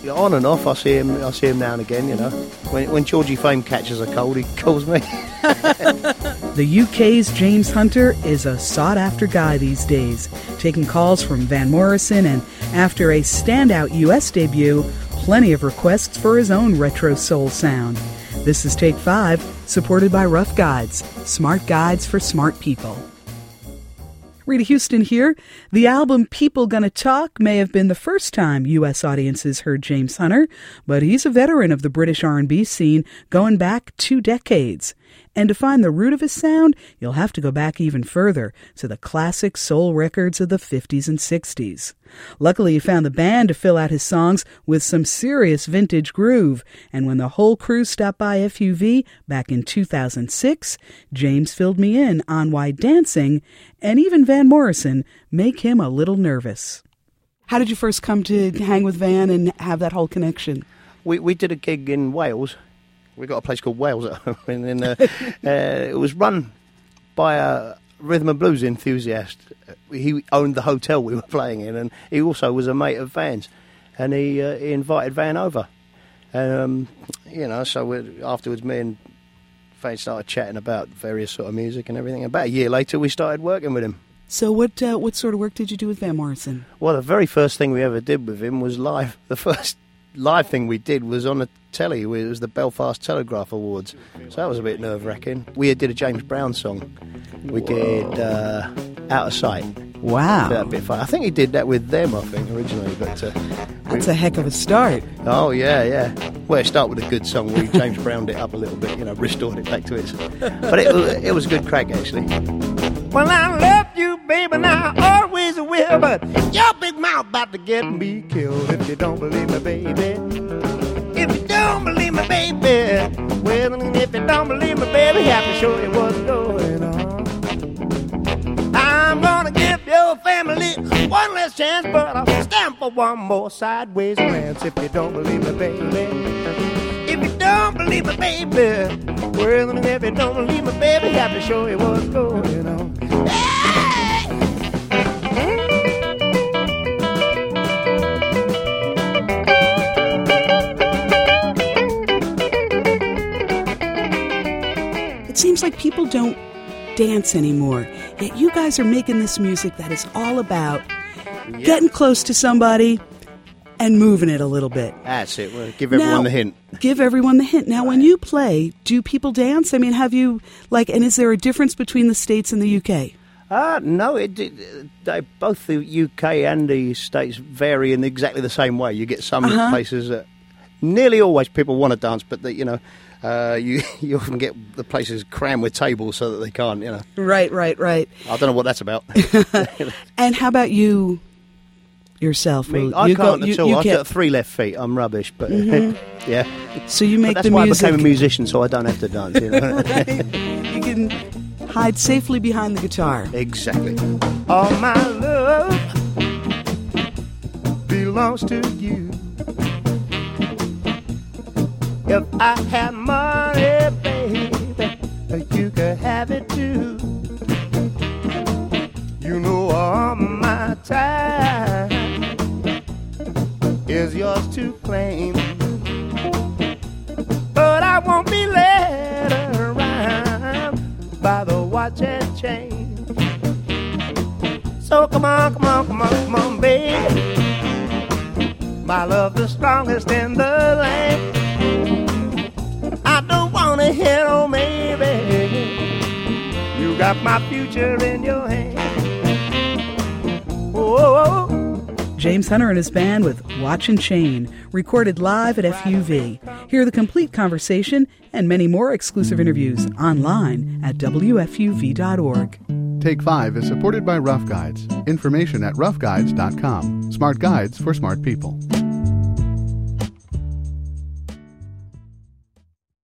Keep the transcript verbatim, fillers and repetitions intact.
On and off, I see him. I see him now and again. You know, when when Georgie Fame catches a cold, he calls me. The U K's James Hunter is a sought-after guy these days, taking calls from Van Morrison, and after a standout U S debut, plenty of requests for his own retro soul sound. This is Take Five, supported by Rough Guides, smart guides for smart people. Rita Houston here. The album People Gonna Talk may have been the first time U S audiences heard James Hunter, but he's a veteran of the British R and B scene going back two decades. And to find the root of his sound, you'll have to go back even further, to the classic soul records of the fifties and sixties. Luckily, he found the band to fill out his songs with some serious vintage groove, and when the whole crew stopped by F U V back in two thousand six, James filled me in on why dancing, and even Van Morrison, make him a little nervous. How did you first come to hang with Van and have that whole connection? We we did a gig in Wales. We got a place called Wales at home, and then, uh, uh, it was run by a rhythm and blues enthusiast. He owned the hotel we were playing in, and he also was a mate of Van's, and he uh, he invited Van over. Um, you know, so we, afterwards, me and Van started chatting about various sort of music and everything. About a year later, we started working with him. So what uh, what sort of work did you do with Van Morrison? Well, the very first thing we ever did with him was live. The first live thing we did was on the telly. It was the Belfast Telegraph Awards. So that was a bit nerve-wracking. We did a James Brown song. We did uh, Out of Sight. Wow. That bit fun. I think he did that with them, I think, originally. But uh, That's we, a heck of a start. Oh, yeah, yeah. Well, it started with a good song. We James Browned it up a little bit, you know, restored it back to its... But it, it was a good crack, actually. Well, I love you, baby, now I always will, but your big mouth about to get me killed if you don't believe me, baby. If you don't believe me, baby, well, if you don't believe me, baby, I have to show you what's going on. I'm gonna give your family one last chance, but I'll stand for one more sideways glance if you don't believe me, baby. If you don't believe me, baby, well, if you don't believe me, baby, I have to show you what's going on. It seems like people don't dance anymore, yet you guys are making this music that is all about yep. getting close to somebody and moving it a little bit. That's it. Well, give everyone now, the hint. Give everyone the hint. Now, right. When you play, do people dance? I mean, have you, like, and is there a difference between the States and the U K? Uh, no, it, it, they, both the U K and the States vary in exactly the same way. You get some uh-huh. places that nearly always people want to dance, but, they, you know, Uh, you you often get the places crammed with tables so that they can't, you know. Right, right, right. I don't know what that's about. And how about you yourself? Me, Will, I you can't go, at you, all. you I've can't... got three left feet. I'm rubbish, but mm-hmm. yeah. So you make but that's the why music. I became a musician, so I don't have to dance. You know? Right. You can hide safely behind the guitar. Exactly. All my love belongs to you. If I had money, baby, you could have it too. You know all my time is yours to claim, but I won't be led around by the watch and chain. So come on, come on, come on, come on, baby. My love the strongest in the land. I don't wanna hear no maybe. You got my future in your hand. Whoa. James Hunter and his band with Watch and Chain, recorded live at F U V. Hear the complete conversation and many more exclusive interviews online at W F U V dot org. Take Five is supported by Rough Guides. Information at rough guides dot com. Smart guides for smart people.